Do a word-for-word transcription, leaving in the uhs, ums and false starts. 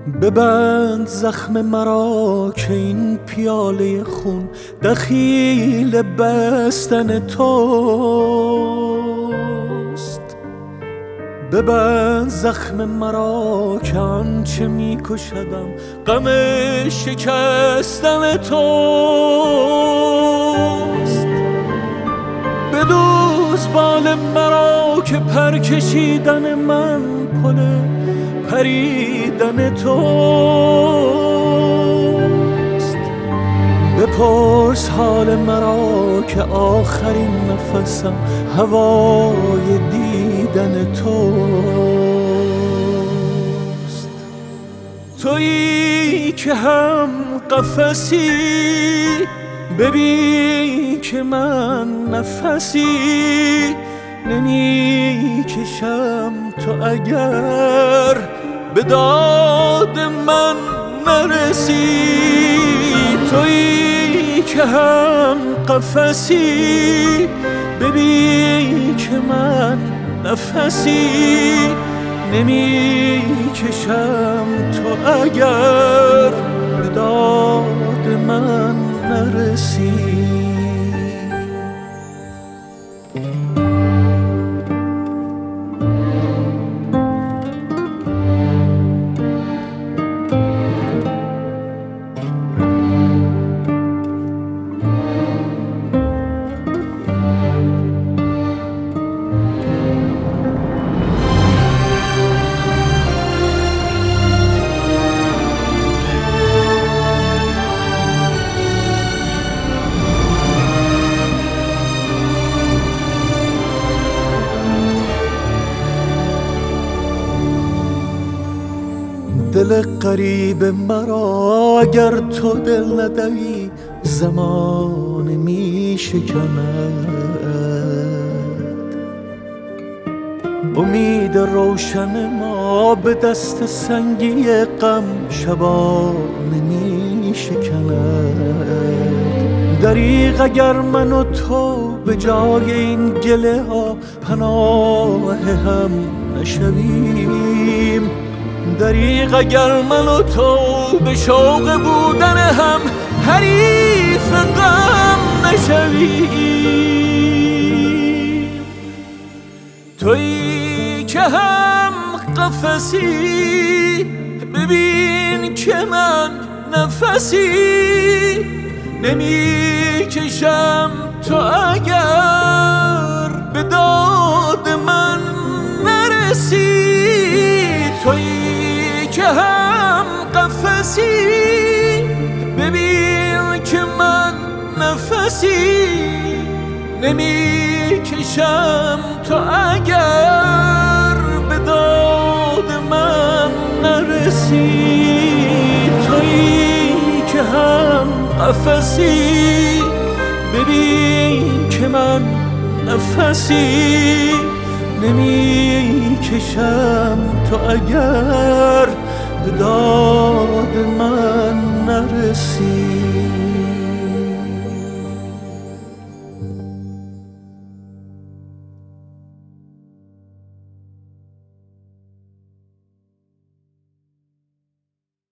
ببند زخم مرا که این پیاله خون دخیل بستن توست. ببند زخم مرا که آنچه می کشدم غم شکستن توست. بدوز بال مرا که پر کشیدن من پل پریدن توست. بپرس حال مرا که آخرین نفسم هوای دیدن توست. تویی که هم قفسی ببین که من نفسی نمی کشم، تو اگر به داد من نرسی. تویی که هم قفسی ببین که من نفسی نمی کشم، تو اگر به داد من نرسی. دل غریب مرا اگر تو دل ندهی زمان می شکند. امید روشن ما به دست سنگی غم شبانه می شکند. دریغ اگر من و تو به جای این گله ها پناه هم نشویم. دریغ اگر من و تو به شوق بودن هم حریف غم نشویم. تویی که هم قفسی ببین که من نفسی نمی کشم، تو اگر به داد من نرسی. تویی که هم قفسی ببین که من نفسی نمی کشم، تو اگر به داد من نرسی. تویی که هم قفسی ببین که من نفسی نمی کشم، تو اگر به داد من نرسی.